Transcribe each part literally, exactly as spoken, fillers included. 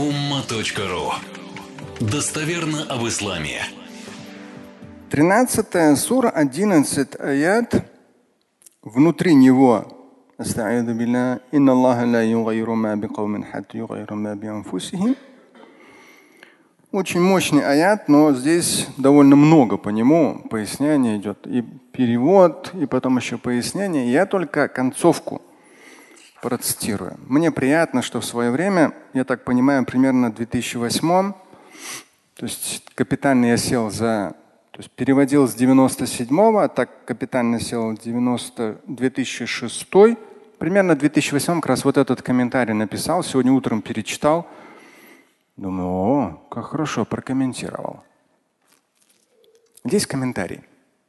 умма точка ру. Достоверно об исламе. тринадцатая сура, одиннадцать аят. Внутри него «Инна Аллаха ла югайру ма бикаумин хатта югайру ма би анфусихим». Очень мощный аят, но здесь довольно много по нему. Пояснение идет. И перевод, и потом еще пояснение. Я только концовку процитирую. Мне приятно, что в свое время, я так понимаю, примерно в две тысячи восьмом, то есть капитально я сел за, то есть переводил с девяносто седьмого, а так капитально сел в девяносто, две тысячи шестой. Примерно в две тысячи восьмом как раз вот этот комментарий написал, сегодня утром перечитал. Думаю, о, как хорошо прокомментировал. Здесь комментарий.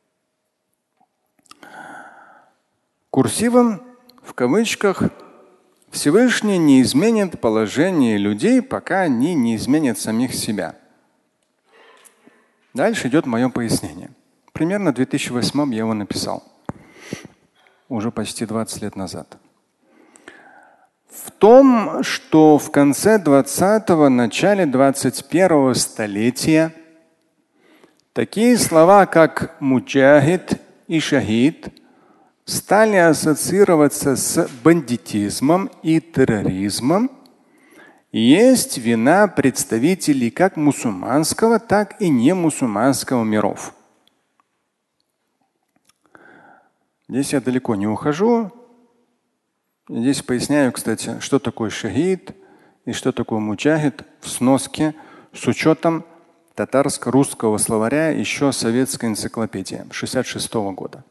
Курсивом, в кавычках, Всевышний не изменит положение людей, пока они не изменят самих себя. Дальше идет мое пояснение. Примерно в две тысячи восьмом я его написал. Уже почти двадцать лет назад. В том, что в конце двадцатого, начале двадцать первого столетия такие слова, как муджахид и шахид, стали ассоциироваться с бандитизмом и терроризмом, есть вина представителей как мусульманского, так и немусульманского миров. Здесь я далеко не ухожу. Здесь поясняю, кстати, что такое шахид и что такое муджахид в сноске с учетом татарско-русского словаря еще советской энциклопедии шестьдесят шестого года.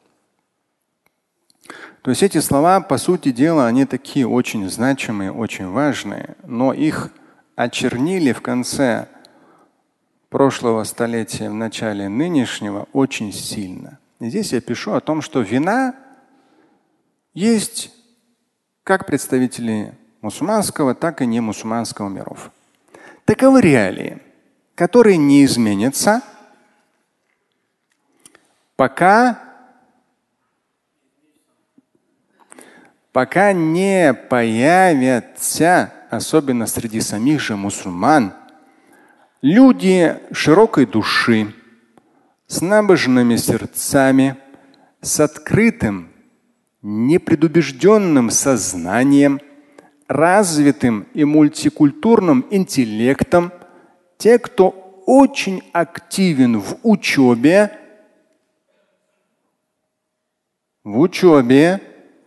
То есть эти слова, по сути дела, они такие очень значимые, очень важные, но их очернили в конце прошлого столетия, в начале нынешнего очень сильно. И здесь я пишу о том, что вина есть как представители мусульманского, так и немусульманского миров. Таковы реалии, которые не изменятся, пока, пока не появятся, особенно среди самих же мусульман, люди широкой души, с набожными сердцами, с открытым, непредубежденным сознанием, развитым и мультикультурным интеллектом, те, кто очень активен в учебе, в учебе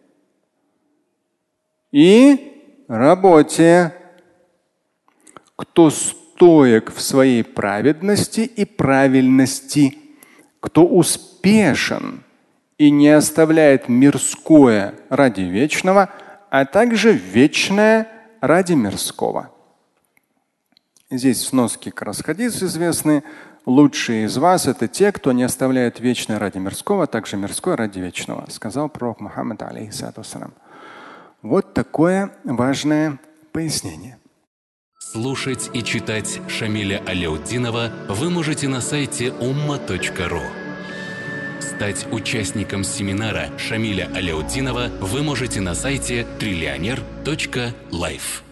и работе, кто стоек в своей праведности и правильности, кто успешен и не оставляет мирское ради вечного, а также вечное ради мирского. Здесь в сноске как раз хадис известный. Лучшие из вас – это те, кто не оставляет вечное ради мирского, а также мирское ради вечного, сказал пророк Мухаммад, алейхиссалату вассалям. Вот такое важное пояснение. Слушать и читать Шамиля Аляутдинова вы можете на сайте умма точка ру. Стать участником семинара Шамиля Аляутдинова вы можете на сайте триллионер точка лайф.